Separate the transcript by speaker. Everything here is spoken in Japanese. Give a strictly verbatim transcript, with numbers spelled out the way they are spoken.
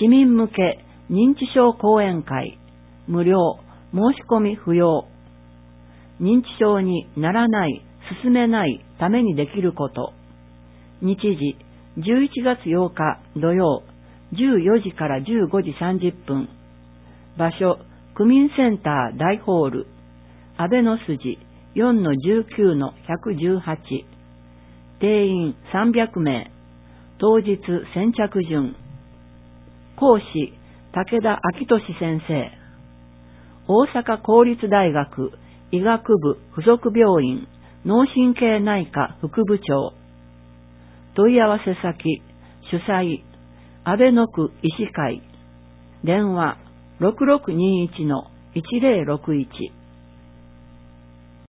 Speaker 1: 市民向け認知症講演会、無料、申し込み不要。認知症にならない、進めないためにできること。日時、じゅういちがつようか土曜、じゅうよじからじゅうごじさんじゅっぷん。場所、区民センター大ホール、安倍の筋 よんのじゅうきゅうのひゃくじゅうはち。定員さんびゃくめい。当日先着順。講師、武田昭俊先生。大阪公立大学医学部附属病院脳神経内科副部長。問い合わせ先、主催、安倍の区医師会。電話ろくろくにいちのいちぜろろくいち。